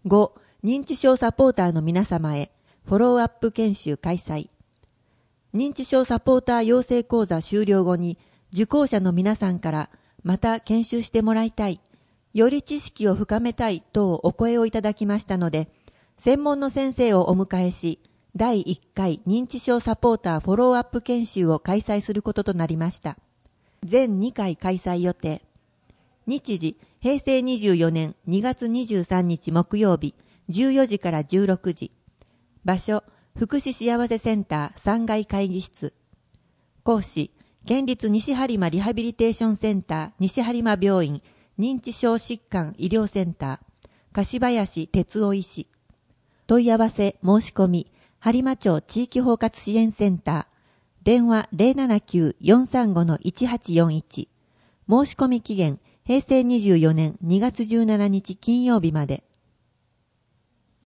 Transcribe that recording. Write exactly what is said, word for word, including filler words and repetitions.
ご. 認知症サポーターの皆様へフォローアップ研修開催。認知症サポーター養成講座終了後に受講者の皆さんからまた研修してもらいたい、より知識を深めたいとお声をいただきましたので、専門の先生をお迎えし、だいいっかい認知症サポーターフォローアップ研修を開催することとなりました。全にかい開催予定。日時、へいせいにじゅうよねんにがつにじゅうさんにち木曜日、じゅうよじからじゅうろくじ。場所、福祉幸せセンターさんがい会議室。講師、県立西播磨リハビリテーションセンター西播磨病院認知症疾患医療センター、柏林哲夫医師。問い合わせ申し込み、播磨町地域包括支援センター、電話 ゼロななきゅう よんさんご いちはちよんいち。申し込み期限、へいせいにじゅうよねんにがつじゅうしちにち金曜日まで。